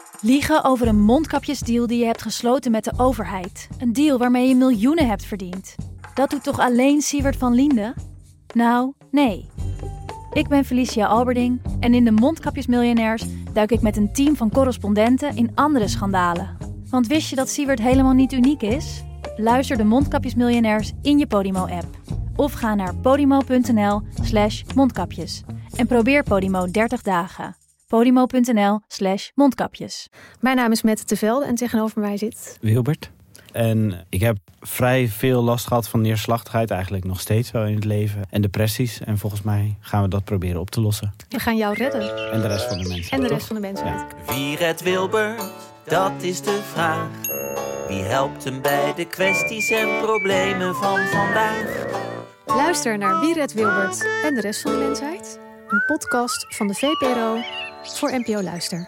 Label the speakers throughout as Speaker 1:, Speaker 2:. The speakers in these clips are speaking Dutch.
Speaker 1: Liegen over een mondkapjesdeal die je hebt gesloten met de overheid. Een deal waarmee je miljoenen hebt verdiend. Dat doet toch alleen Siewert van Liende? Nou, nee. Ik ben Felicia Alberding en in de Mondkapjesmiljonairs duik ik met een team van correspondenten in andere schandalen. Want wist je dat Siewert helemaal niet uniek is? Luister de Mondkapjesmiljonairs in je Podimo-app. Of ga naar podimo.nl/mondkapjes. En probeer Podimo 30 dagen. Podimo.nl/mondkapjes.
Speaker 2: Mijn naam is Mette Tevelde en tegenover mij zit
Speaker 3: Wilbert. En ik heb vrij veel last gehad van neerslachtigheid, eigenlijk nog steeds wel in het leven. En depressies. En volgens mij gaan we dat proberen op te lossen.
Speaker 2: We gaan jou redden.
Speaker 3: En de rest van de mensen.
Speaker 2: En de rest van de mensen.
Speaker 3: Ja.
Speaker 4: Wie redt Wilbert? Dat is de vraag. Wie helpt hem bij de kwesties en problemen van vandaag?
Speaker 2: Luister naar Wie redt Wilbert en de rest van de mensheid? Een podcast van de VPRO voor NPO Luister.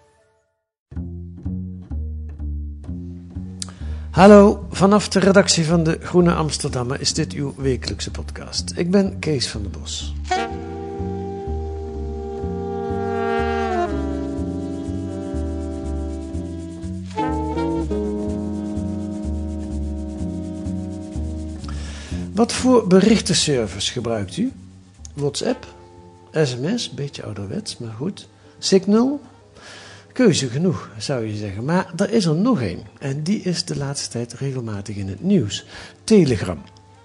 Speaker 5: Hallo, vanaf de redactie van de Groene Amsterdammer is dit uw wekelijkse podcast. Ik ben Kees van der Bos. Wat voor berichtenservice gebruikt u? WhatsApp? SMS, beetje ouderwets, maar goed. Signal? Keuze genoeg, zou je zeggen. Maar er is er nog één. En die is de laatste tijd regelmatig in het nieuws. Telegram,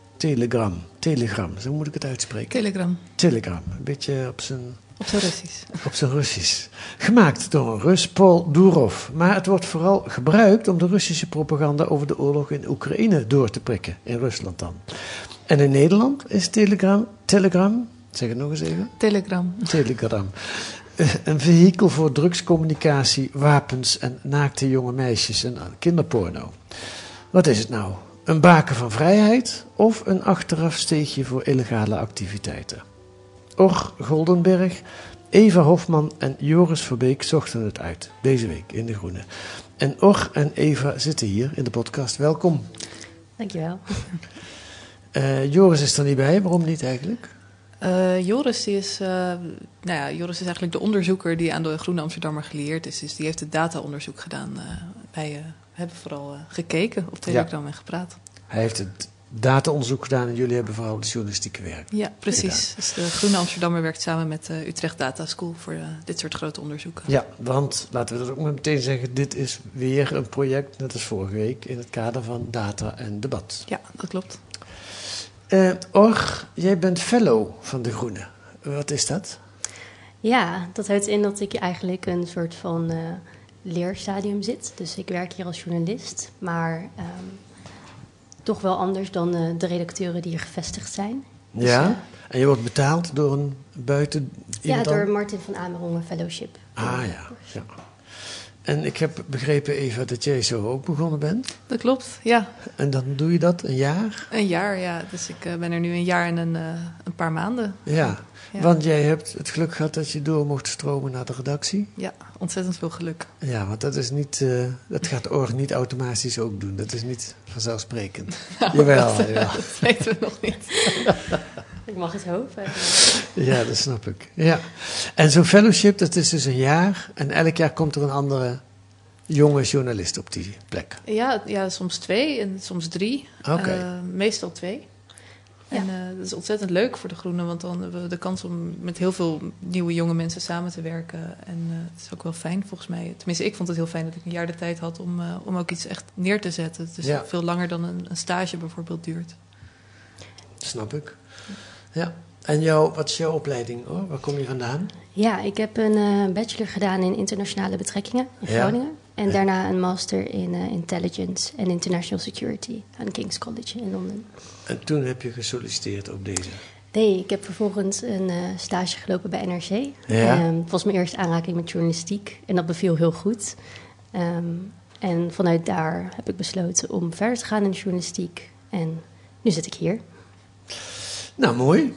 Speaker 5: zo moet ik het uitspreken. Telegram, een beetje op zijn
Speaker 6: Russisch.
Speaker 5: Op zijn Russisch. Gemaakt door een Rus, Paul Durov. Maar het wordt vooral gebruikt om de Russische propaganda over de oorlog in Oekraïne door te prikken. In Rusland dan. En in Nederland is Telegram, zeg het nog eens even. Telegram. Een vehikel voor drugscommunicatie, wapens en naakte jonge meisjes en kinderporno. Wat is het nou? Een baken van vrijheid of een achterafsteegje voor illegale activiteiten? Or Goldenberg, Eva Hofman en Joris Verbeek zochten het uit, deze week in De Groene. En Or en Eva zitten hier in de podcast. Welkom.
Speaker 6: Dankjewel.
Speaker 5: Joris is er niet bij, waarom niet eigenlijk?
Speaker 6: Joris is eigenlijk de onderzoeker die aan de Groene Amsterdammer gelieerd is. Dus die heeft het dataonderzoek gedaan. Wij hebben vooral gekeken op Telegram en gepraat.
Speaker 5: Hij heeft het dataonderzoek gedaan en jullie hebben vooral het journalistieke werk.
Speaker 6: Ja, precies. Dus de Groene Amsterdammer werkt samen met Utrecht Data School voor dit soort grote onderzoeken. Ja,
Speaker 5: want laten we dat ook maar meteen zeggen, dit is weer een project, net als vorige week, in het kader van data en debat.
Speaker 6: Ja, dat klopt.
Speaker 5: Or, jij bent fellow van De Groene. Wat is dat?
Speaker 7: Ja, dat houdt in dat ik eigenlijk een soort van leerstadium zit. Dus ik werk hier als journalist, maar toch wel anders dan de redacteuren die hier gevestigd zijn. Dus,
Speaker 5: ja, en je wordt betaald door een buiten...
Speaker 7: Ja, door Martin van Amerongen Fellowship.
Speaker 5: Ah ja. En ik heb begrepen, Eva, dat jij zo ook begonnen bent.
Speaker 6: Dat klopt, ja.
Speaker 5: En dan doe je dat een jaar?
Speaker 6: Een jaar, ja. Dus ik ben er nu een jaar en een paar maanden.
Speaker 5: Ja, want jij hebt het geluk gehad dat je door mocht stromen naar de redactie.
Speaker 6: Ja, ontzettend veel geluk.
Speaker 5: Ja, want dat is niet, dat gaat Or niet automatisch ook doen. Dat is niet vanzelfsprekend.
Speaker 6: Nou,
Speaker 5: Jawel.
Speaker 6: Dat weten we nog niet.
Speaker 7: Ik mag het hopen.
Speaker 5: Ja, dat snap ik. Ja. En zo'n fellowship, dat is dus een jaar. En elk jaar komt er een andere jonge journalist op die plek.
Speaker 6: Ja, soms 2 en soms 3.
Speaker 5: Okay.
Speaker 6: Meestal 2. Ja. En dat is ontzettend leuk voor De Groene, want dan hebben we de kans om met heel veel nieuwe jonge mensen samen te werken. En het is ook wel fijn volgens mij. Tenminste, ik vond het heel fijn dat ik een jaar de tijd had om ook iets echt neer te zetten. Dus veel langer dan een stage bijvoorbeeld duurt.
Speaker 5: Snap ik. Ja. En wat is jouw opleiding? Hoor? Waar kom je vandaan?
Speaker 7: Ja, ik heb een bachelor gedaan in internationale betrekkingen in Groningen. En daarna een master in intelligence en international security aan King's College in Londen.
Speaker 5: En toen heb je gesolliciteerd op deze?
Speaker 7: Nee, ik heb vervolgens een stage gelopen bij NRC.
Speaker 5: Ja.
Speaker 7: Het was mijn eerste aanraking met journalistiek en dat beviel heel goed. En vanuit daar heb ik besloten om verder te gaan in de journalistiek. En nu zit ik hier.
Speaker 5: Nou, mooi.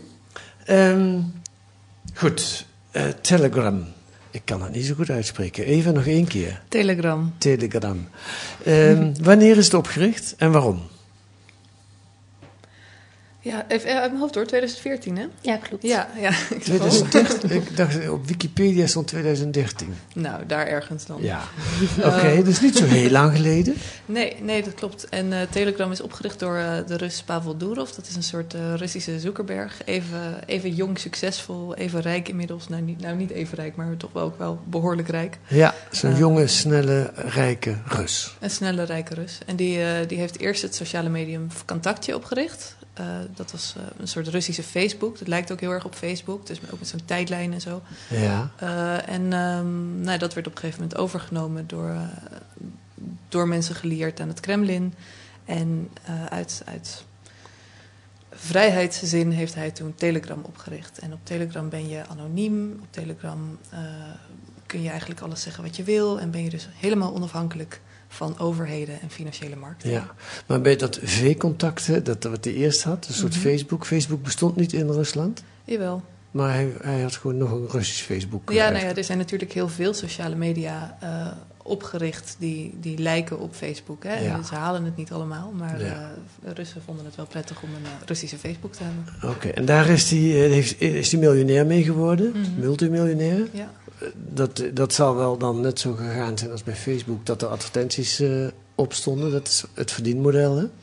Speaker 5: Goed, Telegram. Ik kan het niet zo goed uitspreken. Even nog 1 keer.
Speaker 6: Telegram.
Speaker 5: Wanneer is het opgericht en waarom?
Speaker 6: Ja, even uit mijn hoofd hoor, 2014 hè?
Speaker 7: Ja, klopt.
Speaker 6: Ja.
Speaker 5: 2013, ik dacht op Wikipedia stond 2013.
Speaker 6: Nou, daar ergens dan.
Speaker 5: Ja, oké, dus niet zo heel lang geleden.
Speaker 6: Nee, dat klopt. En Telegram is opgericht door de Rus Pavel Durov. Dat is een soort Russische Zuckerberg. Even jong, succesvol, even rijk inmiddels. Nou, niet even rijk, maar toch wel behoorlijk rijk.
Speaker 5: Ja, zo'n jonge, snelle, rijke Rus.
Speaker 6: Een snelle, rijke Rus. En die heeft eerst het sociale medium Vkontakte opgericht. Dat was een soort Russische Facebook. Dat lijkt ook heel erg op Facebook. Dus ook met zo'n tijdlijn en zo.
Speaker 5: Ja.
Speaker 6: Dat werd op een gegeven moment overgenomen door mensen gelieerd aan het Kremlin. En uit vrijheidszin heeft hij toen Telegram opgericht. En op Telegram ben je anoniem. Op Telegram kun je eigenlijk alles zeggen wat je wil. En ben je dus helemaal onafhankelijk van overheden en financiële markten.
Speaker 5: Ja, maar bij dat V-contacten, dat wat hij eerst had, een soort Facebook. Facebook bestond niet in Rusland.
Speaker 6: Jawel.
Speaker 5: Maar hij had gewoon nog een Russisch Facebook.
Speaker 6: Ja, er zijn natuurlijk heel veel sociale media opgericht die lijken op Facebook. Hè?
Speaker 5: Ja.
Speaker 6: En ze halen het niet allemaal, maar Russen vonden het wel prettig om een Russische Facebook te hebben.
Speaker 5: Oké, en daar is hij miljonair mee geworden, multimiljonair.
Speaker 6: Ja.
Speaker 5: Dat zal wel dan net zo gegaan zijn als bij Facebook, dat er advertenties op stonden. Dat is het verdienmodel, hè?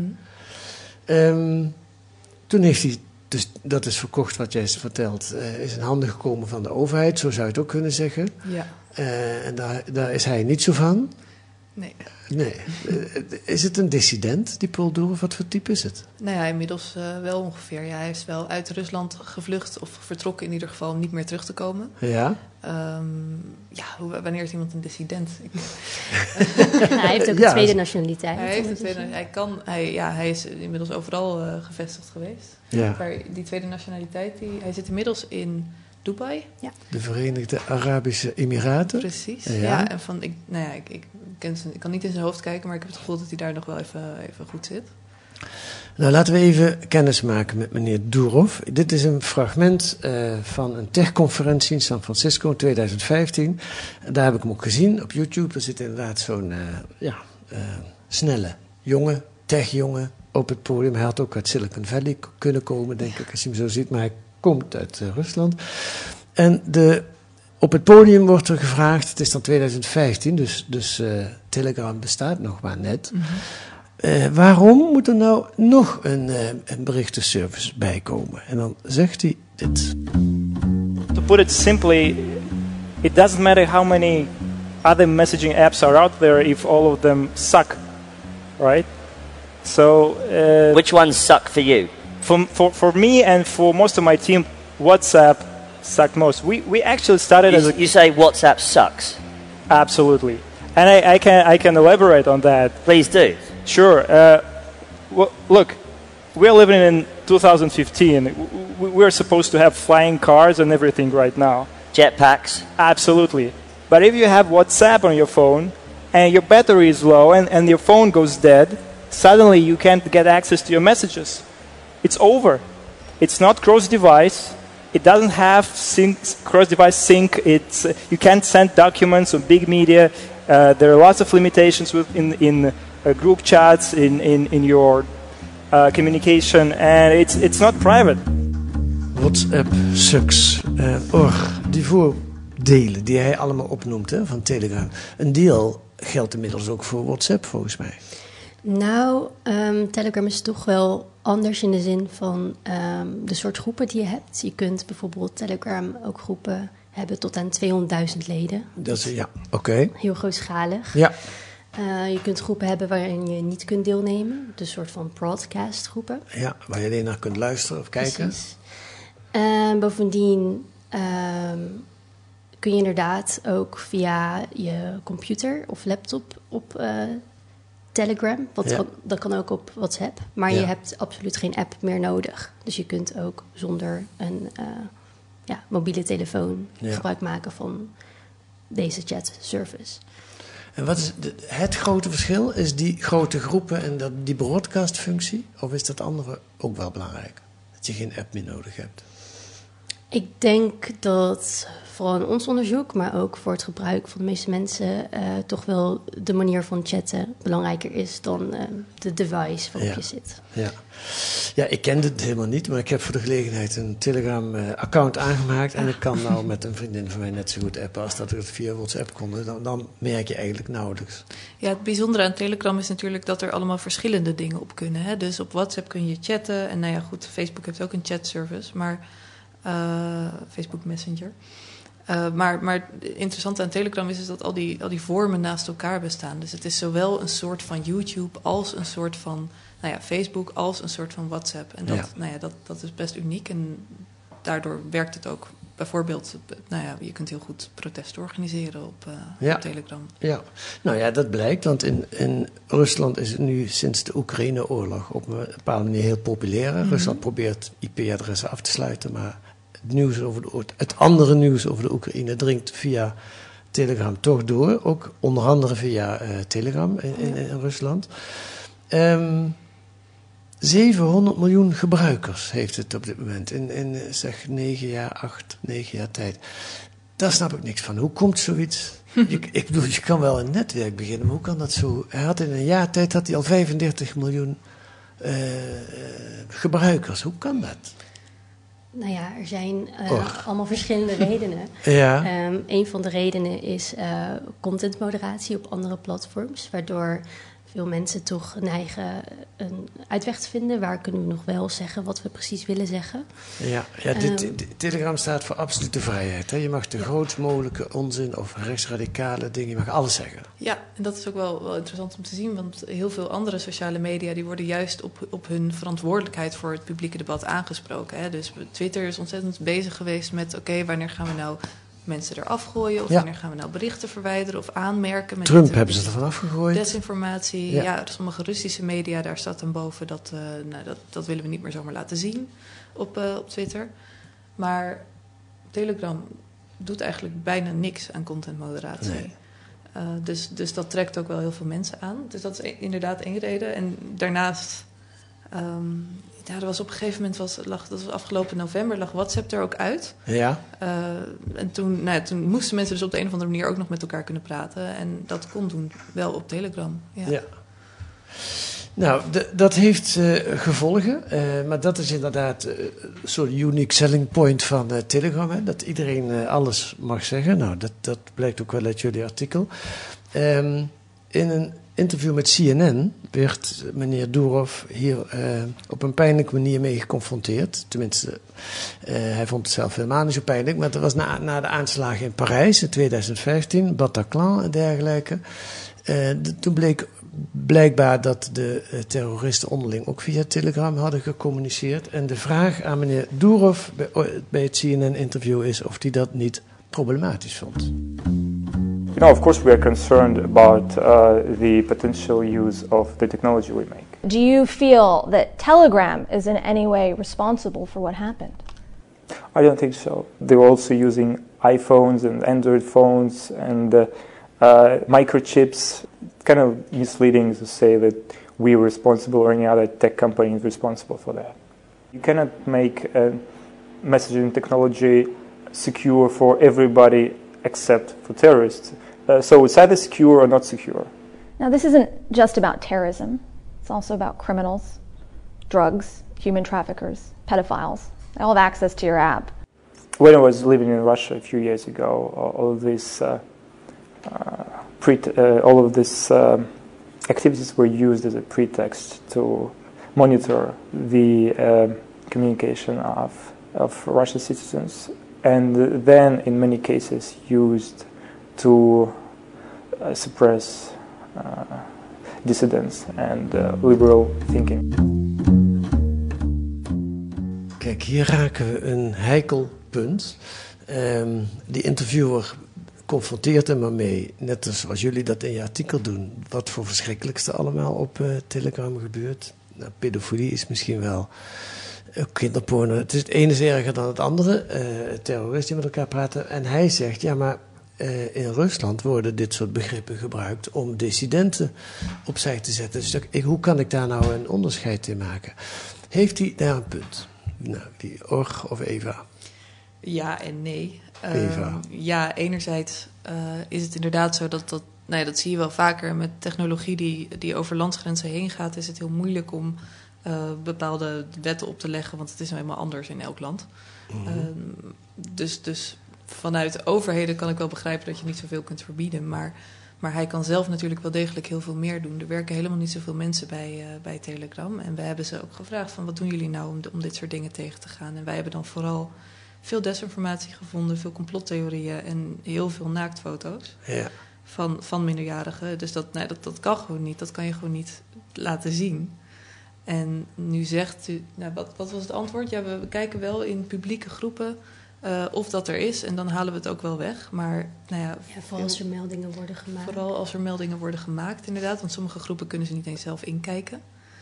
Speaker 5: Toen heeft hij, dus dat is verkocht wat jij vertelt, is in handen gekomen van de overheid, zo zou je het ook kunnen zeggen.
Speaker 6: Ja.
Speaker 5: En daar is hij niet zo van. Nee. Is het een dissident, die Paul Durov? Wat voor type is het?
Speaker 6: Nou ja, inmiddels wel ongeveer. Ja, hij is wel uit Rusland gevlucht of vertrokken in ieder geval om niet meer terug te komen.
Speaker 5: Ja?
Speaker 6: Wanneer is iemand een dissident?
Speaker 7: Hij heeft ook een tweede nationaliteit.
Speaker 6: Hij is inmiddels overal gevestigd geweest.
Speaker 5: Ja.
Speaker 6: Maar die tweede nationaliteit, hij zit inmiddels in Dubai.
Speaker 7: Ja.
Speaker 5: De Verenigde Arabische Emiraten.
Speaker 6: Precies.
Speaker 5: Ja.
Speaker 6: En ik kan niet in zijn hoofd kijken, maar ik heb het gevoel dat hij daar nog wel even goed zit.
Speaker 5: Nou, laten we even kennis maken met meneer Durov. Dit is een fragment van een techconferentie in San Francisco in 2015. Daar heb ik hem ook gezien op YouTube. Er zit inderdaad zo'n snelle techjongen op het podium. Hij had ook uit Silicon Valley kunnen komen, denk ik, als je hem zo ziet. Maar hij komt uit Rusland. En op het podium wordt er gevraagd, het is dan 2015, dus Telegram bestaat nog maar net. Waarom moet er nou nog een berichtenservice bij komen? En dan zegt hij dit.
Speaker 8: To put it simply, it doesn't matter how many other messaging apps are out there if all of them suck, right? So
Speaker 9: which ones suck for you?
Speaker 8: For me and for most of my team, WhatsApp sucked most. We actually started
Speaker 9: You say WhatsApp sucks?
Speaker 8: Absolutely. And I can elaborate on that.
Speaker 9: Please do.
Speaker 8: Sure. Look, we're living in 2015. We're supposed to have flying cars and everything right now.
Speaker 9: Jetpacks?
Speaker 8: Absolutely. But if you have WhatsApp on your phone and your battery is low and your phone goes dead, suddenly you can't get access to your messages. It's over. It's not cross-device. It doesn't have cross-device sync. You can't send documents on big media. There are lots of limitations in group chats, in your communication, and it's not private.
Speaker 5: WhatsApp sucks. Die voordelen die hij allemaal opnoemt van Telegram. Een deel geldt inmiddels ook voor WhatsApp, volgens mij.
Speaker 7: Nou, Telegram is toch wel anders in de zin van de soort groepen die je hebt. Je kunt bijvoorbeeld Telegram ook groepen hebben tot aan 200.000 leden.
Speaker 5: Dat is, ja, oké.
Speaker 7: Heel grootschalig.
Speaker 5: Ja.
Speaker 7: Je kunt groepen hebben waarin je niet kunt deelnemen. Dus een soort van broadcast groepen.
Speaker 5: Ja, waar je alleen naar kunt luisteren of kijken.
Speaker 7: Precies. Bovendien kun je inderdaad ook via je computer of laptop op Telegram. Dat kan ook op WhatsApp. Maar je hebt absoluut geen app meer nodig. Dus je kunt ook zonder een mobiele telefoon gebruik maken van deze chat service.
Speaker 5: En wat is het grote verschil? Is die grote groepen en die broadcast-functie? Of is dat andere ook wel belangrijk? Dat je geen app meer nodig hebt?
Speaker 7: Ik denk dat vooral in ons onderzoek, maar ook voor het gebruik van de meeste mensen, toch wel de manier van chatten belangrijker is dan de device waarop je zit.
Speaker 5: Ja, ik kende het helemaal niet, maar ik heb voor de gelegenheid een Telegram-account aangemaakt. En ik kan nou met een vriendin van mij net zo goed appen als dat ik het via WhatsApp kon. Dan merk je eigenlijk nauwelijks.
Speaker 6: Ja, het bijzondere aan Telegram is natuurlijk dat er allemaal verschillende dingen op kunnen. Hè? Dus op WhatsApp kun je chatten. En nou ja, goed, Facebook heeft ook een chatservice, maar Facebook Messenger. Maar het interessante aan Telegram is dat al die vormen naast elkaar bestaan. Dus het is zowel een soort van YouTube als een soort van Facebook als een soort van WhatsApp. En dat is best uniek en daardoor werkt het ook. Bijvoorbeeld, je kunt heel goed protesten organiseren op Telegram. Ja,
Speaker 5: nou ja, dat blijkt, want in Rusland is het nu sinds de Oekraïne-oorlog op een bepaalde manier heel populair. Mm-hmm. Rusland probeert IP-adressen af te sluiten, maar het andere nieuws over de Oekraïne dringt via Telegram toch door. Ook onder andere via Telegram in Rusland. 700 miljoen gebruikers heeft het op dit moment. In zeg 9 jaar tijd. Daar snap ik niks van. Hoe komt zoiets? Ik bedoel, je kan wel een netwerk beginnen, maar hoe kan dat zo? Hij had in een jaar tijd al 35 miljoen gebruikers. Hoe kan dat?
Speaker 7: Nou ja, er zijn allemaal verschillende redenen.
Speaker 5: Ja.
Speaker 7: Een van de redenen is contentmoderatie op andere platforms, waardoor veel mensen toch neigen een uitweg te vinden. Waar kunnen we nog wel zeggen wat we precies willen zeggen? Ja,
Speaker 5: Telegram staat voor absolute vrijheid. Hè? Je mag de grootst mogelijke onzin of rechtsradicale dingen, je mag alles zeggen.
Speaker 6: Ja, en dat is ook wel interessant om te zien, want heel veel andere sociale media die worden juist op hun verantwoordelijkheid voor het publieke debat aangesproken. Hè? Dus Twitter is ontzettend bezig geweest met wanneer gaan we nou mensen eraf gooien, of wanneer gaan we nou berichten verwijderen of aanmerken. Met
Speaker 5: Trump hebben ze ervan afgegooid.
Speaker 6: Desinformatie, ja, sommige Russische media, daar staat dan boven dat willen we niet meer zomaar laten zien op Twitter. Maar Telegram doet eigenlijk bijna niks aan contentmoderatie. Nee. Dus dat trekt ook wel heel veel mensen aan. Dus dat is inderdaad één reden. En daarnaast, er was op een gegeven moment, dat was afgelopen november, lag WhatsApp er ook uit. Ja. En toen moesten mensen dus op de een of andere manier ook nog met elkaar kunnen praten. En dat kon toen wel op Telegram. Ja.
Speaker 5: Nou, dat heeft gevolgen. Maar dat is inderdaad een soort unique selling point van Telegram. Hè, dat iedereen alles mag zeggen. Nou, dat blijkt ook wel uit jullie artikel. In een interview met CNN werd meneer Durov hier op een pijnlijke manier mee geconfronteerd. Tenminste, hij vond het zelf helemaal niet zo pijnlijk. Maar dat was na de aanslagen in Parijs in 2015, Bataclan en dergelijke. Toen bleek blijkbaar dat de terroristen onderling ook via Telegram hadden gecommuniceerd. En de vraag aan meneer Durov bij het CNN-interview is of hij dat niet problematisch vond.
Speaker 8: You know, of course we are concerned about the potential use of the technology we make.
Speaker 10: Do you feel that Telegram is in any way responsible for what happened?
Speaker 8: I don't think so. They're also using iPhones and Android phones and microchips. It's kind of misleading to say that we're responsible or any other tech company is responsible for that. You cannot make messaging technology secure for everybody except for terrorists. So it's either secure or not secure.
Speaker 10: Now, this isn't just about terrorism. It's also about criminals, drugs, human traffickers, pedophiles. They all have access to your app.
Speaker 8: When I was living in Russia a few years ago, all of these activities were used as a pretext to monitor the communication of Russian citizens, and then in many cases used to suppress dissidents and liberal thinking.
Speaker 5: Kijk, hier raken we een heikel punt. Die interviewer confronteert hem ermee, net zoals jullie dat in je artikel doen. Wat voor verschrikkelijkste allemaal op Telegram gebeurt. Nou, pedofilie is misschien wel kinderporno. Het ene is erger dan het andere. Terroristen die met elkaar praten. En hij zegt, ja, maar in Rusland worden dit soort begrippen gebruikt om dissidenten opzij te zetten. Dus hoe kan ik daar nou een onderscheid in maken? Heeft hij daar een punt? Nou, die Org of Eva?
Speaker 6: Ja en nee.
Speaker 5: Eva.
Speaker 6: Ja, enerzijds is het inderdaad zo dat dat zie je wel vaker met technologie die over landsgrenzen heen gaat, is het heel moeilijk om bepaalde wetten op te leggen, want het is nou helemaal anders in elk land. Mm-hmm. Dus vanuit overheden kan ik wel begrijpen dat je niet zoveel kunt verbieden, maar hij kan zelf natuurlijk wel degelijk heel veel meer doen. Er werken helemaal niet zoveel mensen bij Telegram. En wij hebben ze ook gevraagd van wat doen jullie nou om dit soort dingen tegen te gaan. En wij hebben dan vooral veel desinformatie gevonden, veel complottheorieën en heel veel naaktfoto's van minderjarigen. Dus dat kan gewoon niet. Dat kan je gewoon niet laten zien. En nu zegt u, wat was het antwoord? Ja, we kijken wel in publieke groepen of dat er is. En dan halen we het ook wel weg. Maar
Speaker 7: vooral als er meldingen worden gemaakt.
Speaker 6: Vooral als er meldingen worden gemaakt, inderdaad. Want sommige groepen kunnen ze niet eens zelf inkijken.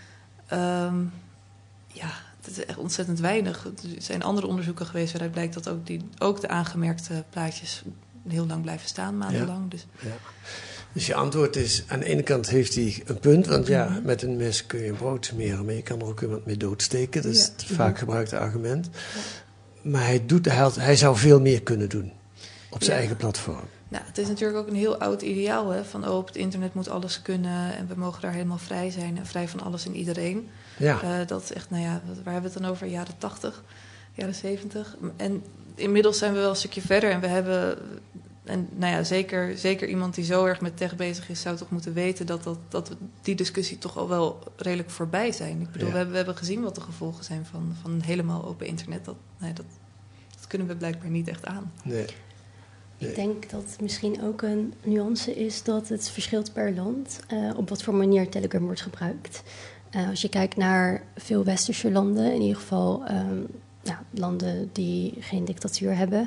Speaker 6: Het is echt ontzettend weinig. Er zijn andere onderzoeken geweest waaruit blijkt dat ook de aangemerkte plaatjes heel lang blijven staan, maandenlang.
Speaker 5: Dus je antwoord is, aan de ene kant heeft hij een punt, want met een mes kun je een brood smeren, maar je kan er ook iemand mee doodsteken. Dat is het vaak gebruikte argument. Ja. Maar hij zou veel meer kunnen doen op zijn eigen platform. Nou,
Speaker 6: het is natuurlijk ook een heel oud ideaal, hè, van op het internet moet alles kunnen en we mogen daar helemaal vrij zijn en vrij van alles en iedereen. Ja. Dat is echt, waar hebben we het dan over? Jaren 80, jaren 70. En inmiddels zijn we wel een stukje verder en we hebben... En zeker iemand die zo erg met tech bezig is, zou toch moeten weten dat die discussie toch al wel redelijk voorbij zijn. Ik bedoel, we hebben gezien wat de gevolgen zijn van helemaal open internet. Dat kunnen we blijkbaar niet echt aan.
Speaker 5: Nee.
Speaker 7: Ik denk dat het misschien ook een nuance is dat het verschilt per land op wat voor manier Telegram wordt gebruikt. Als je kijkt naar veel westerse landen, in ieder geval landen die geen dictatuur hebben,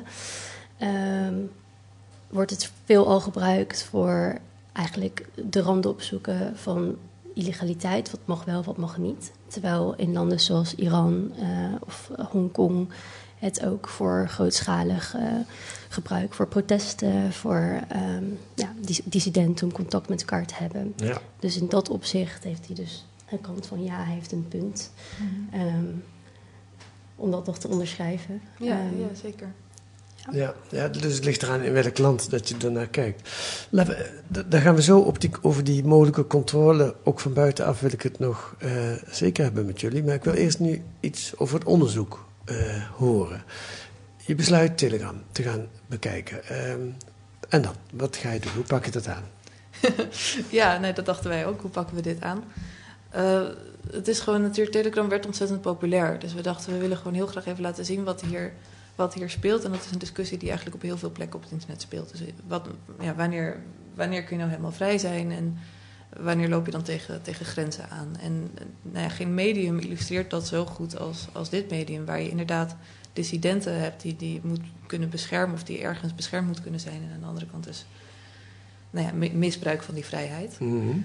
Speaker 7: wordt het veelal gebruikt voor eigenlijk de randen opzoeken van illegaliteit. Wat mag wel, wat mag niet. Terwijl in landen zoals Iran of Hongkong het ook voor grootschalig gebruik, voor protesten, voor dissidenten om contact met elkaar te hebben. Ja. Dus in dat opzicht heeft hij dus een kant van hij heeft een punt. Mm-hmm. Om dat nog te onderschrijven.
Speaker 6: Ja, zeker.
Speaker 5: Ja, dus het ligt eraan in welk land dat je ernaar kijkt. Dan gaan we zo over die mogelijke controle, ook van buitenaf wil ik het nog zeker hebben met jullie. Maar ik wil eerst nu iets over het onderzoek horen. Je besluit Telegram te gaan bekijken. En dan, wat ga je doen? Hoe pak je dat aan?
Speaker 6: Dat dachten wij ook. Hoe pakken we dit aan? Het is gewoon natuurlijk, Telegram werd ontzettend populair. Dus we dachten, we willen gewoon heel graag even laten zien wat hier speelt. En dat is een discussie die eigenlijk op heel veel plekken op het internet speelt. Dus wanneer kun je nou helemaal vrij zijn en wanneer loop je dan tegen grenzen aan? En geen medium illustreert dat zo goed als dit medium, waar je inderdaad dissidenten hebt die je moet kunnen beschermen of die ergens beschermd moet kunnen zijn. En aan de andere kant is misbruik van die vrijheid. Mm-hmm.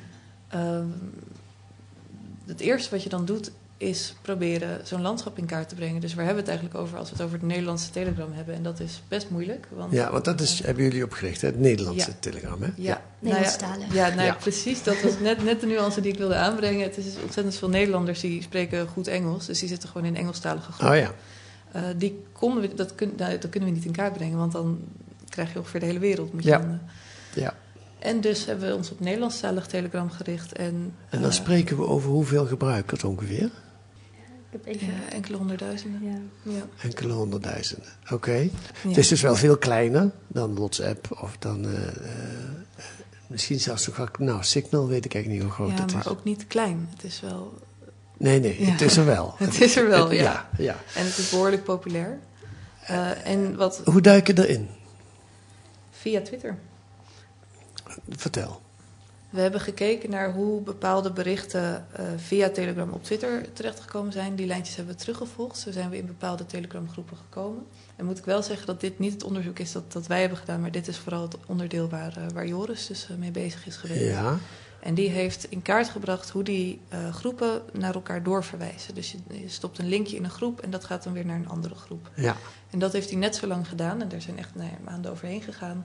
Speaker 6: Het eerste wat je dan doet is proberen zo'n landschap in kaart te brengen. Dus waar hebben we het eigenlijk over als we het over het Nederlandse Telegram hebben? En dat is best moeilijk. Want
Speaker 5: dat hebben jullie opgericht, hè? Het Nederlandse Telegram, hè?
Speaker 7: Ja. Nederlandstalig.
Speaker 6: Precies. Dat was net de nuance die ik wilde aanbrengen. Het is ontzettend veel Nederlanders die spreken goed Engels. Dus die zitten gewoon in Engelstalige groepen.
Speaker 5: Oh ja.
Speaker 6: Dat kunnen we niet in kaart brengen, want dan krijg je ongeveer de hele wereld.
Speaker 5: Ja.
Speaker 6: En dus hebben we ons op Nederlandstalig Telegram gericht. En
Speaker 5: dan spreken we over hoeveel gebruikers ongeveer?
Speaker 6: Enkele honderdduizenden. Ja.
Speaker 5: Enkele honderdduizenden, oké. Ja. Het is dus wel veel kleiner dan WhatsApp of dan misschien zelfs nog Signal, weet ik eigenlijk niet hoe groot het is.
Speaker 6: Ja, maar ook niet klein. Het is wel...
Speaker 5: Nee, het is er wel.
Speaker 6: Het is er wel,
Speaker 5: ja.
Speaker 6: En het is behoorlijk populair.
Speaker 5: Hoe duik je erin?
Speaker 6: Via Twitter.
Speaker 5: Vertel.
Speaker 6: We hebben gekeken naar hoe bepaalde berichten via Telegram op Twitter terechtgekomen zijn. Die lijntjes hebben we teruggevolgd. Zo zijn we in bepaalde Telegram-groepen gekomen. En moet ik wel zeggen dat dit niet het onderzoek is dat wij hebben gedaan, maar dit is vooral het onderdeel waar Joris dus mee bezig is geweest.
Speaker 5: Ja.
Speaker 6: En die heeft in kaart gebracht hoe die groepen naar elkaar doorverwijzen. Dus je stopt een linkje in een groep en dat gaat dan weer naar een andere groep.
Speaker 5: Ja.
Speaker 6: En dat heeft hij net zo lang gedaan. En daar zijn echt maanden overheen gegaan.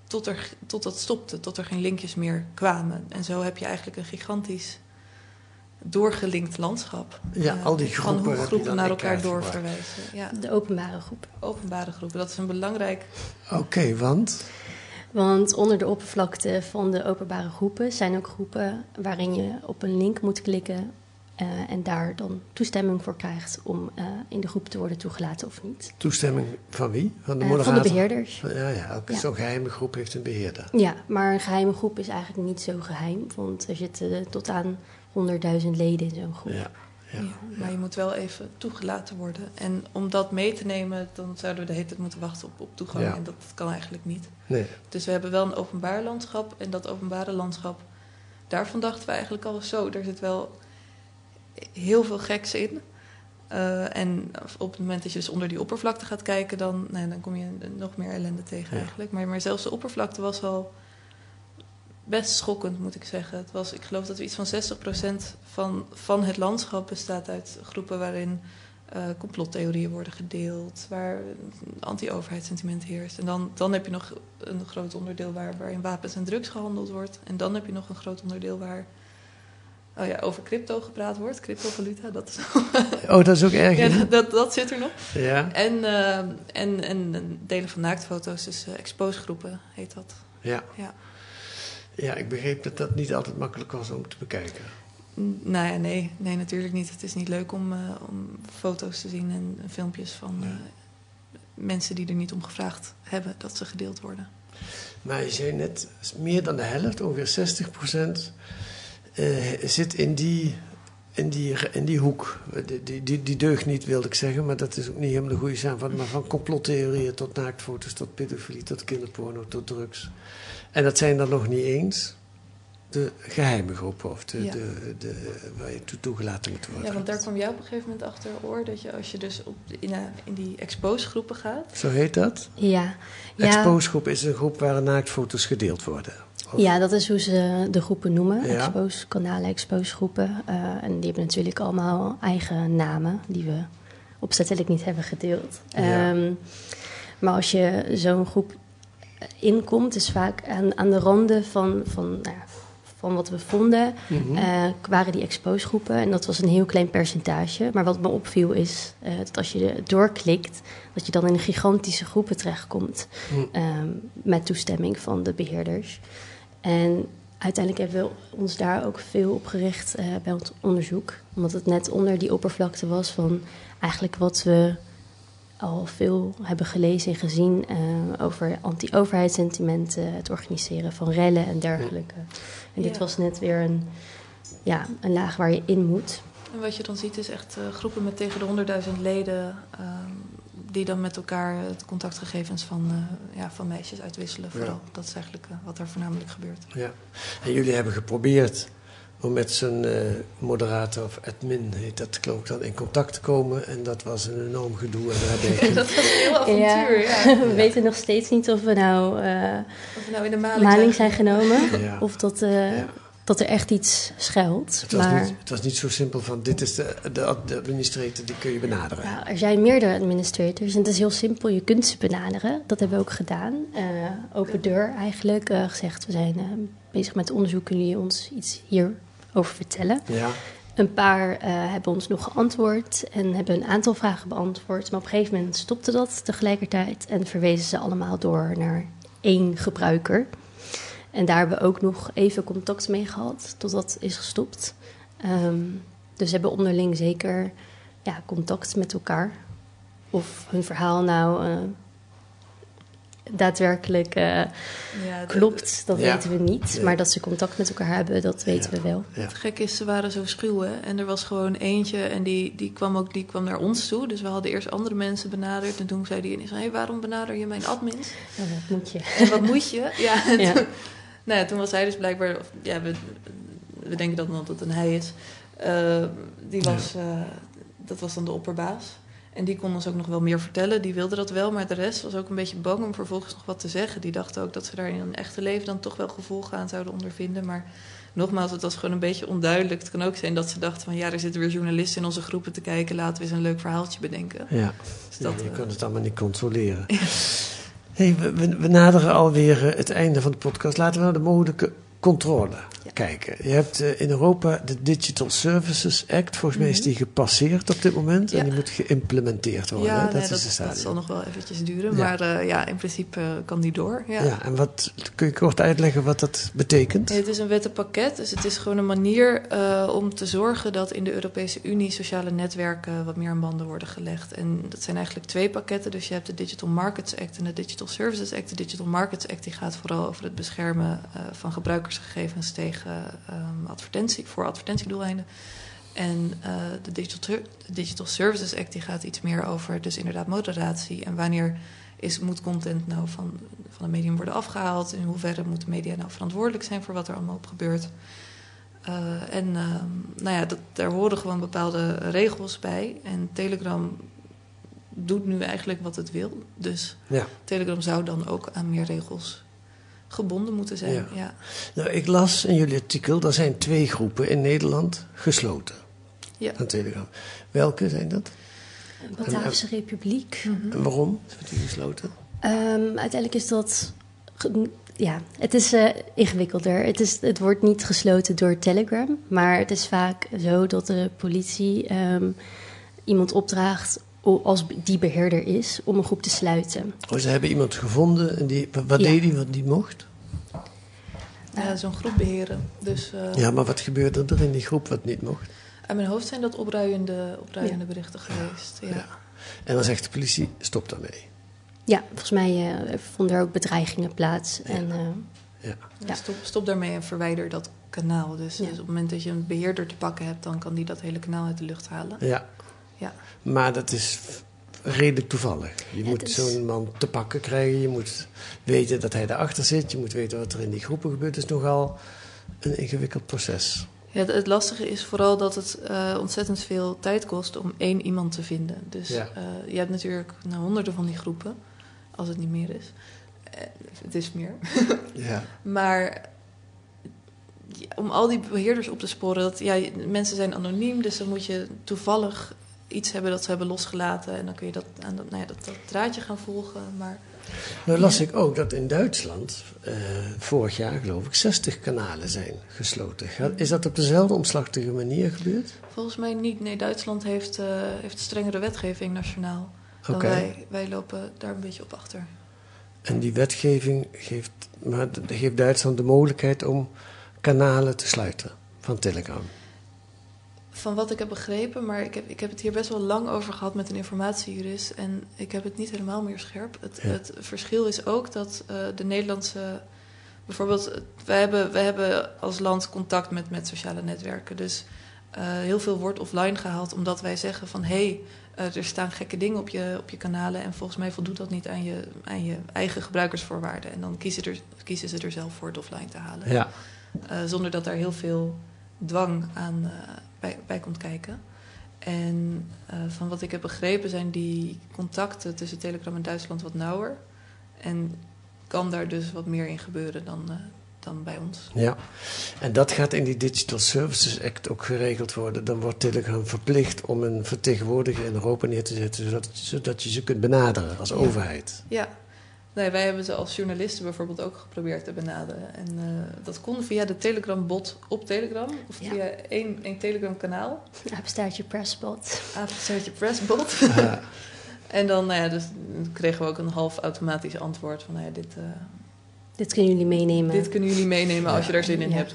Speaker 6: Tot dat stopte, tot er geen linkjes meer kwamen. En zo heb je eigenlijk een gigantisch doorgelinkt landschap.
Speaker 5: Ja, al die groepen.
Speaker 6: Van hoe groepen naar elkaar
Speaker 5: in kaart
Speaker 6: doorverwijzen. Ja.
Speaker 7: De openbare groep.
Speaker 6: Openbare groepen, dat is een belangrijk...
Speaker 5: Oké, want?
Speaker 7: Want onder de oppervlakte van de openbare groepen zijn ook groepen waarin je op een link moet klikken en daar dan toestemming voor krijgt om in de groep te worden toegelaten of niet.
Speaker 5: Toestemming van wie? Van de moderator?
Speaker 7: Van de beheerders.
Speaker 5: Ja. Zo'n geheime groep heeft een beheerder.
Speaker 7: Ja, maar een geheime groep is eigenlijk niet zo geheim, want er zitten tot aan 100.000 leden in zo'n groep.
Speaker 5: Ja.
Speaker 6: Maar je moet wel even toegelaten worden. En om dat mee te nemen, dan zouden we de hele tijd moeten wachten op toegang.
Speaker 5: Ja.
Speaker 6: En dat kan eigenlijk niet.
Speaker 5: Nee.
Speaker 6: Dus we hebben wel een openbaar landschap. En dat openbare landschap, daarvan dachten we eigenlijk al zo. Er zit wel heel veel geks in. En op het moment dat je dus onder die oppervlakte gaat kijken, dan kom je nog meer ellende tegen eigenlijk. Maar zelfs de oppervlakte was al best schokkend, moet ik zeggen. Ik geloof dat we iets van 60% van het landschap bestaat uit groepen waarin complottheorieën worden gedeeld, waar anti-overheidssentiment heerst. En dan heb je nog een groot onderdeel waarin wapens en drugs gehandeld wordt. En dan heb je nog een groot onderdeel waar over crypto gepraat wordt. Cryptovaluta, dat is...
Speaker 5: dat is ook erg.
Speaker 6: Ja, dat zit er nog.
Speaker 5: Ja.
Speaker 6: En delen van naaktfoto's, dus exposegroepen heet dat.
Speaker 5: Ja. Ja, ik begreep dat niet altijd makkelijk was om te bekijken.
Speaker 6: Nee, natuurlijk niet. Het is niet leuk om foto's te zien en filmpjes van mensen die er niet om gevraagd hebben dat ze gedeeld worden.
Speaker 5: Maar je zei net, meer dan de helft, ongeveer 60%, zit in die hoek. Die deugt niet, wilde ik zeggen, maar dat is ook niet helemaal de goede samenvatting. Maar van complottheorieën tot naaktfoto's, tot pedofilie, tot kinderporno, tot drugs. En dat zijn dan nog niet eens de geheime groepen of waar je toegelaten moet worden.
Speaker 6: Ja, want daar kwam jij op een gegeven moment achter, Oor, dat je als je dus in die expose-groepen gaat...
Speaker 5: Zo heet dat?
Speaker 7: Ja.
Speaker 5: Expose-groep is een groep waar naaktfoto's gedeeld worden. Of?
Speaker 7: Ja, dat is hoe ze de groepen noemen. Ja. Expose-kanalen, expose-groepen. En die hebben natuurlijk allemaal eigen namen die we opzettelijk niet hebben gedeeld.
Speaker 5: Ja.
Speaker 7: Maar als je zo'n groep inkomt, is vaak aan de randen van wat we vonden, waren die expose-groepen. En dat was een heel klein percentage. Maar wat me opviel is dat als je doorklikt, dat je dan in gigantische groepen terechtkomt. Met toestemming van de beheerders. En uiteindelijk hebben we ons daar ook veel op gericht bij ons onderzoek. Omdat het net onder die oppervlakte was van eigenlijk wat we al veel hebben gelezen en gezien over anti-overheidssentimenten, het organiseren van rellen en dergelijke. En dit was net weer een laag waar je in moet.
Speaker 6: En wat je dan ziet is echt groepen met tegen de 100.000 leden die dan met elkaar de contactgegevens van meisjes uitwisselen. Vooral. Ja. Dat is eigenlijk wat er voornamelijk gebeurt. Ja.
Speaker 5: En jullie hebben geprobeerd om met zijn moderator of admin, heet dat geloof ik dan, in contact te komen. En dat was een enorm gedoe. En
Speaker 6: dat was een heel avontuur, ja.
Speaker 7: We weten nog steeds niet of we nou
Speaker 6: in de
Speaker 7: maling zijn genomen. Ja. Of dat er echt iets schuilt.
Speaker 5: Het was niet zo simpel van, dit is de administrator, die kun je benaderen.
Speaker 7: Ja, er zijn meerdere administrators en het is heel simpel. Je kunt ze benaderen. Dat hebben we ook gedaan. Open deur eigenlijk. Gezegd, we zijn bezig met onderzoek. Kunnen jullie ons iets hierover vertellen?
Speaker 5: Ja.
Speaker 7: Een paar hebben ons nog geantwoord en hebben een aantal vragen beantwoord. Maar op een gegeven moment stopte dat tegelijkertijd en verwezen ze allemaal door naar 1 gebruiker. En daar hebben we ook nog even contact mee gehad, totdat is gestopt. Dus hebben onderling zeker contact met elkaar. Of hun verhaal nou daadwerkelijk klopt, dat weten we niet. Ja. Maar dat ze contact met elkaar hebben, dat weten we wel.
Speaker 6: Ja. Het gekke is, ze waren zo schuw, hè? En er was gewoon eentje en die kwam naar ons toe. Dus we hadden eerst andere mensen benaderd. En toen zei die ineens, hey, waarom benader je mijn admins?
Speaker 7: Ja, wat moet je?
Speaker 6: En wat moet je? Ja, toen was hij dus blijkbaar... we denken dat het een hij is. Dat was dan de opperbaas. En die kon ons ook nog wel meer vertellen. Die wilde dat wel, maar de rest was ook een beetje bang om vervolgens nog wat te zeggen. Die dachten ook dat ze daar in een echte leven dan toch wel gevolgen aan zouden ondervinden. Maar nogmaals, het was gewoon een beetje onduidelijk. Het kan ook zijn dat ze dachten van er zitten weer journalisten in onze groepen te kijken. Laten we eens een leuk verhaaltje bedenken.
Speaker 5: Ja, dus je kunt het allemaal niet controleren. Hey, we naderen alweer het einde van de podcast. Laten we naar de mogelijke controle. Ja. kijken. Je hebt in Europa de Digital Services Act. Volgens mij is die gepasseerd op dit moment. En die moet geïmplementeerd worden.
Speaker 6: Ja,
Speaker 5: dat
Speaker 6: zal nog wel eventjes duren.
Speaker 5: Ja.
Speaker 6: Maar in principe kan die door. Ja.
Speaker 5: En kun je kort uitleggen wat dat betekent?
Speaker 6: Het is een wettenpakket. Dus het is gewoon een manier om te zorgen dat in de Europese Unie sociale netwerken wat meer aan banden worden gelegd. En dat zijn eigenlijk 2 pakketten. Dus je hebt de Digital Markets Act en de Digital Services Act. De Digital Markets Act die gaat vooral over het beschermen van gebruikersgegevens tegen voor advertentiedoeleinden. En de Digital Services Act die gaat iets meer over dus inderdaad moderatie. En wanneer moet content nou van een medium worden afgehaald? In hoeverre moeten media nou verantwoordelijk zijn voor wat er allemaal op gebeurt? Daar horen gewoon bepaalde regels bij. En Telegram doet nu eigenlijk wat het wil. Dus Telegram zou dan ook aan meer regels gebonden moeten zijn. Ja.
Speaker 5: Nou, ik las in jullie artikel, er zijn 2 groepen in Nederland gesloten aan Telegram. Welke zijn dat?
Speaker 7: Bataafse Republiek.
Speaker 5: En waarom is die gesloten?
Speaker 7: Uiteindelijk is dat... het is ingewikkelder. Het wordt niet gesloten door Telegram. Maar het is vaak zo dat de politie iemand opdraagt, als die beheerder is, om een groep te sluiten.
Speaker 5: Ze hebben iemand gevonden en wat deed hij wat niet mocht?
Speaker 6: Zo'n groep beheren. Dus,
Speaker 5: maar wat gebeurde er in die groep wat niet mocht?
Speaker 6: Aan mijn hoofd zijn dat opruiende berichten geweest. Ja.
Speaker 5: En dan zegt de politie, stop daarmee.
Speaker 7: Ja, volgens mij vonden er ook bedreigingen plaats.
Speaker 6: Stop daarmee en verwijder dat kanaal. Dus op het moment dat je een beheerder te pakken hebt, dan kan die dat hele kanaal uit de lucht halen.
Speaker 5: Ja. Maar dat is redelijk toevallig. Je moet zo'n man te pakken krijgen. Je moet weten dat hij erachter zit. Je moet weten wat er in die groepen gebeurt. Het is nogal een ingewikkeld proces.
Speaker 6: Ja, het lastige is vooral dat het ontzettend veel tijd kost om 1 iemand te vinden. Dus je hebt natuurlijk honderden van die groepen, als het niet meer is. Het is meer. Maar om al die beheerders op te sporen, mensen zijn anoniem, dus dan moet je toevallig iets hebben dat ze hebben losgelaten en dan kun je dat draadje gaan volgen. Maar
Speaker 5: nou las ik ook dat in Duitsland vorig jaar geloof ik 60 kanalen zijn gesloten. Is dat op dezelfde omslachtige manier gebeurd?
Speaker 6: Volgens mij niet. Nee, Duitsland heeft strengere wetgeving nationaal dan wij. Wij lopen daar een beetje op achter.
Speaker 5: En die wetgeving geeft Duitsland de mogelijkheid om kanalen te sluiten van Telegram?
Speaker 6: Van wat ik heb begrepen, maar ik heb het hier best wel lang over gehad met een informatiejurist en ik heb het niet helemaal meer scherp. Het verschil is ook dat de Nederlandse... Bijvoorbeeld, wij hebben als land contact met sociale netwerken. Dus heel veel wordt offline gehaald omdat wij zeggen van er staan gekke dingen op je kanalen en volgens mij voldoet dat niet aan je eigen gebruikersvoorwaarden. En dan kiezen ze er zelf voor het offline te halen.
Speaker 5: Ja.
Speaker 6: Zonder dat daar heel veel dwang aan bij komt kijken. En van wat ik heb begrepen zijn die contacten tussen Telegram en Duitsland wat nauwer. En kan daar dus wat meer in gebeuren dan bij ons. Ja,
Speaker 5: en dat gaat in die Digital Services Act ook geregeld worden. Dan wordt Telegram verplicht om een vertegenwoordiger in Europa neer te zetten, zodat je ze kunt benaderen als overheid.
Speaker 6: Ja. Nee, wij hebben ze als journalisten bijvoorbeeld ook geprobeerd te benaderen. En dat kon via de Telegram-bot op Telegram. Of via één Telegram-kanaal.
Speaker 7: Apenstaartje Pressbot.
Speaker 6: Apenstaartje Pressbot. En dan dus kregen we ook een half automatisch antwoord van
Speaker 7: dit kunnen jullie meenemen.
Speaker 6: Dit kunnen jullie meenemen als je daar zin in hebt.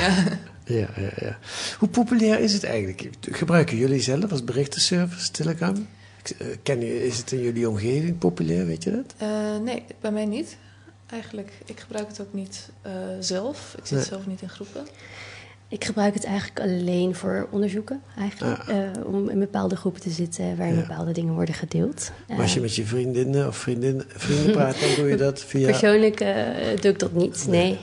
Speaker 5: Ja. Hoe populair is het eigenlijk? Gebruiken jullie zelf als berichtenservice Telegram? Is het in jullie omgeving populair, weet je dat?
Speaker 6: Nee, bij mij niet. Eigenlijk, ik gebruik het ook niet zelf. Ik zit zelf niet in groepen.
Speaker 7: Ik gebruik het eigenlijk alleen voor onderzoeken, eigenlijk. Om in bepaalde groepen te zitten waarin bepaalde dingen worden gedeeld.
Speaker 5: Maar als je met je vriendinnen of vrienden praat, dan doe je dat via...
Speaker 7: Persoonlijk doe ik dat niet, nee.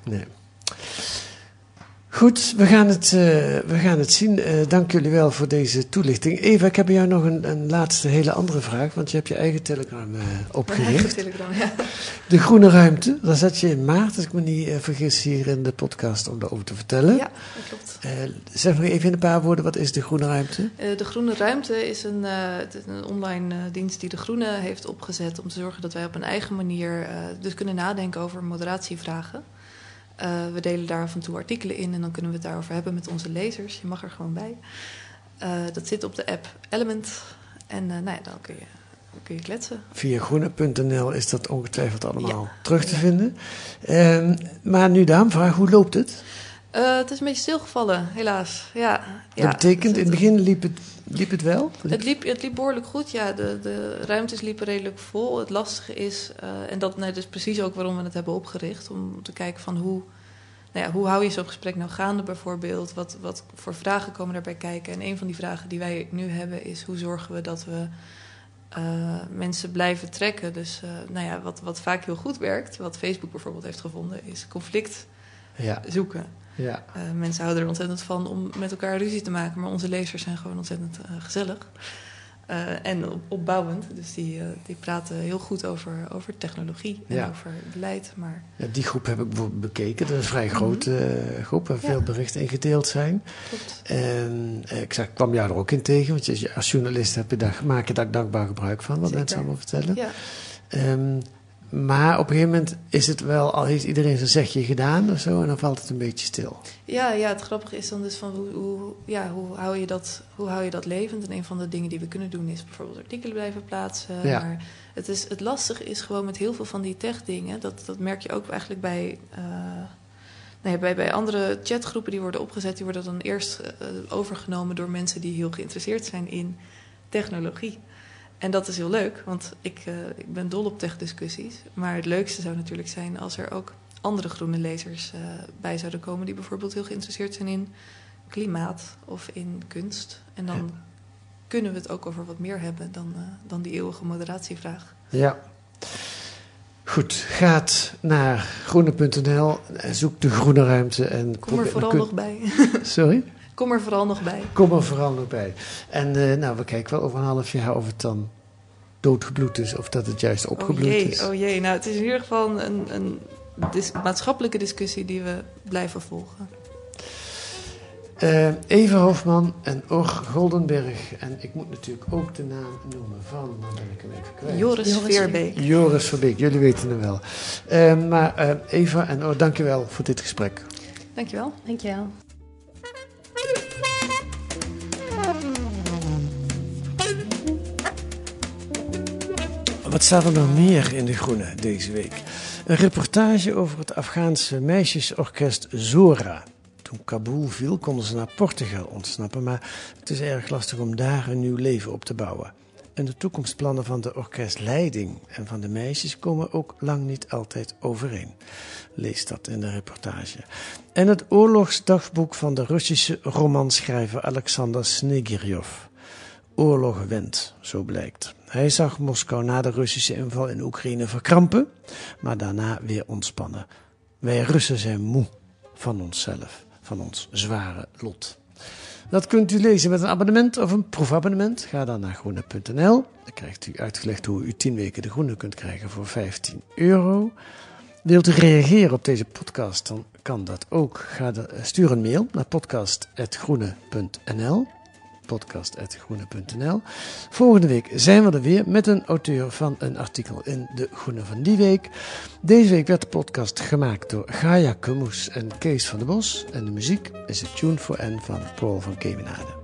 Speaker 5: Goed, we gaan het zien. Dank jullie wel voor deze toelichting. Eva, ik heb bij jou nog een laatste hele andere vraag, want je hebt je eigen Telegram opgericht.
Speaker 6: Mijn eigen Telegram, ja.
Speaker 5: De Groene Ruimte, daar zat je in maart, als ik me niet vergis, hier in de podcast om daarover te vertellen.
Speaker 6: Ja, dat klopt.
Speaker 5: Zeg nog even in een paar woorden, wat is de Groene Ruimte?
Speaker 6: De Groene Ruimte is een online dienst die De Groene heeft opgezet om te zorgen dat wij op een eigen manier dus kunnen nadenken over moderatievragen. We delen daar af en toe artikelen in en dan kunnen we het daarover hebben met onze lezers. Je mag er gewoon bij. Dat zit op de app Element. En dan kun je kletsen.
Speaker 5: Via groene.nl is dat ongetwijfeld allemaal terug te vinden. Maar nu de aanvraag, hoe loopt het?
Speaker 6: Het is een beetje stilgevallen, helaas. Ja,
Speaker 5: dat betekent, in het begin liep het wel?
Speaker 6: Het liep behoorlijk goed, ja. De ruimtes liepen redelijk vol. Het lastige is, en dat is precies ook waarom we het hebben opgericht... om te kijken van hoe hou je zo'n gesprek nou gaande bijvoorbeeld? Wat voor vragen komen daarbij kijken? En een van die vragen die wij nu hebben is... hoe zorgen we dat we mensen blijven trekken? Dus wat vaak heel goed werkt, wat Facebook bijvoorbeeld heeft gevonden... is conflict zoeken. Ja. Mensen houden er ontzettend van om met elkaar ruzie te maken... maar onze lezers zijn gewoon ontzettend gezellig. En opbouwend. Dus die praten heel goed over technologie en over beleid. Maar... Ja,
Speaker 5: die groep heb ik bijvoorbeeld bekeken. Dat is een vrij grote groep waar veel berichten in gedeeld zijn.
Speaker 6: Klopt.
Speaker 5: En ik kwam jou er ook in tegen. Want als journalist maak je daar dankbaar gebruik van. Wat mensen allemaal vertellen. Ja. Maar op een gegeven moment is het wel, al heeft iedereen zijn zegje gedaan of zo, en dan valt het een beetje stil.
Speaker 6: Ja, het grappige is dan dus van hoe hou je dat levend? En een van de dingen die we kunnen doen is bijvoorbeeld artikelen blijven plaatsen. Ja. Maar het lastige is gewoon met heel veel van die tech-dingen, dat merk je ook eigenlijk bij andere chatgroepen die worden opgezet, die worden dan eerst overgenomen door mensen die heel geïnteresseerd zijn in technologie. En dat is heel leuk, want ik ben dol op tech-discussies. Maar het leukste zou natuurlijk zijn als er ook andere groene lezers bij zouden komen... die bijvoorbeeld heel geïnteresseerd zijn in klimaat of in kunst. En dan kunnen we het ook over wat meer hebben dan die eeuwige moderatievraag.
Speaker 5: Ja. Goed, gaat naar groene.nl, zoek de groene ruimte. En
Speaker 6: kom er vooral nog bij.
Speaker 5: Sorry?
Speaker 6: Kom er vooral nog bij.
Speaker 5: Kom er vooral nog bij. En we kijken wel over een half jaar of het dan doodgebloed is of dat het juist opgebloed is.
Speaker 6: Oh jee, nou het is in ieder geval een maatschappelijke discussie die we blijven volgen.
Speaker 5: Eva Hofman en Or Goldenberg. En ik moet natuurlijk ook de naam noemen van, dan ben ik hem even kwijt.
Speaker 6: Joris Veerbeek.
Speaker 5: Joris Veerbeek, jullie weten hem wel. Maar Eva en Or, dankjewel voor dit gesprek.
Speaker 6: Dankjewel.
Speaker 7: Dankjewel.
Speaker 5: Wat staat er nog meer in De Groene deze week? Een reportage over het Afghaanse meisjesorkest Zora. Toen Kabul viel, konden ze naar Portugal ontsnappen, maar het is erg lastig om daar een nieuw leven op te bouwen. En de toekomstplannen van de orkestleiding en van de meisjes komen ook lang niet altijd overeen. Lees dat in de reportage. En het oorlogsdagboek van de Russische romanschrijver Alexander Snegiryov. Oorlog wendt, zo blijkt. Hij zag Moskou na de Russische inval in Oekraïne verkrampen, maar daarna weer ontspannen. Wij Russen zijn moe van onszelf, van ons zware lot. Dat kunt u lezen met een abonnement of een proefabonnement. Ga dan naar groene.nl. Dan krijgt u uitgelegd hoe u 10 weken De Groene kunt krijgen voor €15. Wilt u reageren op deze podcast, dan kan dat ook. Stuur een mail naar podcast@groene.nl. podcast@groene.nl. Volgende week zijn we er weer met een auteur van een artikel in De Groene van die week. Deze week werd de podcast gemaakt door Gaia Kumus en Kees van der Bos. En de muziek is het Tune for N van Paul van Kemenade.